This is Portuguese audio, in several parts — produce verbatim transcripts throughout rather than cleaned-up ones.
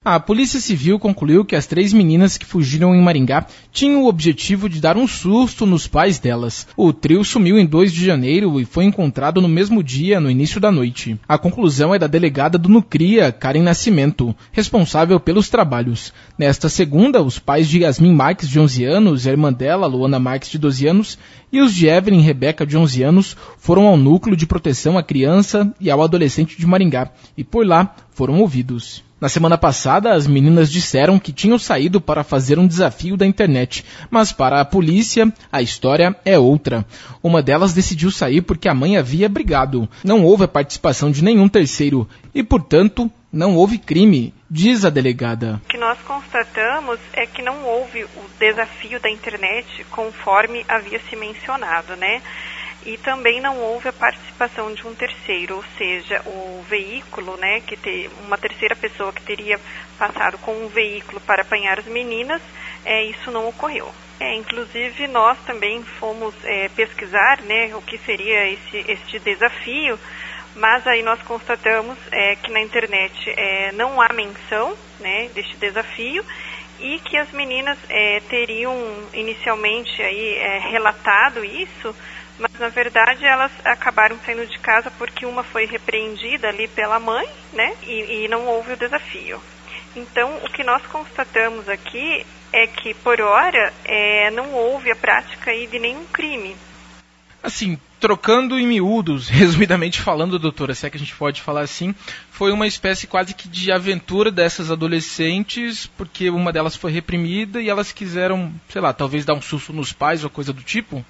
A Polícia Civil concluiu que as três meninas que fugiram em Maringá tinham o objetivo de dar um susto nos pais delas. O trio sumiu em dois de janeiro e foi encontrado no mesmo dia, no início da noite. A conclusão é da delegada do Nucria, Karen Nascimento, responsável pelos trabalhos. Nesta segunda, os pais de Yasmin Marques, de onze anos, e a irmã dela, Luana Marques, de doze anos, e os de Evelyn Rebeca, de onze anos, foram ao Núcleo de Proteção à Criança e ao Adolescente de Maringá, e por lá foram ouvidos. Na semana passada, as meninas disseram que tinham saído para fazer um desafio da internet, mas para a polícia, a história é outra. Uma delas decidiu sair porque a mãe havia brigado. Não houve a participação de nenhum terceiro e, portanto, não houve crime, diz a delegada. O que nós constatamos é que não houve o desafio da internet conforme havia se mencionado, né? E também não houve a participação de um terceiro, ou seja, o veículo, né, que te, uma terceira pessoa que teria passado com um veículo para apanhar as meninas, é, isso não ocorreu. É, inclusive, nós também fomos é, pesquisar, né, o que seria esse, este desafio, mas aí nós constatamos é, que na internet é, não há menção, né, deste desafio, e que as meninas é, teriam inicialmente aí, é, relatado isso, mas na verdade elas acabaram saindo de casa porque uma foi repreendida ali pela mãe, né, e, e não houve o desafio. Então, o que nós constatamos aqui é que, por hora, é, não houve a prática aí de nenhum crime. Assim, trocando em miúdos, resumidamente falando, doutora, se é que a gente pode falar assim, foi uma espécie quase que de aventura dessas adolescentes, porque uma delas foi reprimida e elas quiseram, sei lá, talvez dar um susto nos pais ou coisa do tipo?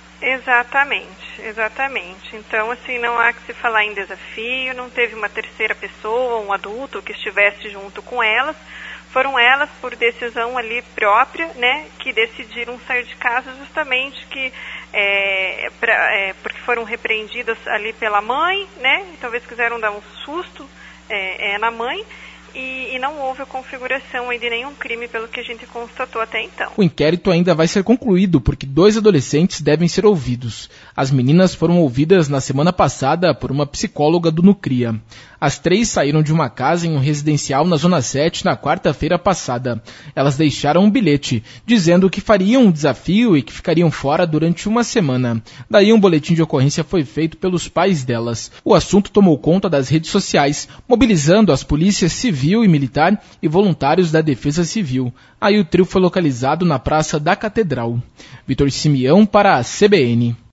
Exatamente, exatamente. Então, assim, não há que se falar em desafio, não teve uma terceira pessoa, um adulto que estivesse junto com elas. Foram elas, por decisão ali própria, né, que decidiram sair de casa justamente que, é, pra, é, porque foram repreendidas ali pela mãe, né, e talvez quiseram dar um susto é, é, na mãe. E, e não houve a configuração aí de nenhum crime pelo que a gente constatou até então. O inquérito ainda vai ser concluído porque dois adolescentes devem ser ouvidos. As meninas foram ouvidas na semana passada por uma psicóloga do Nucria. As três saíram de uma casa em um residencial na Zona sete na quarta-feira passada. Elas deixaram um bilhete dizendo que fariam um desafio e que ficariam fora durante uma semana. Daí um boletim de ocorrência foi feito pelos pais delas. O assunto tomou conta das redes sociais, mobilizando as polícias civil e militar e voluntários da Defesa Civil. Aí o trio foi localizado na Praça da Catedral. Vitor Simeão para a C B N.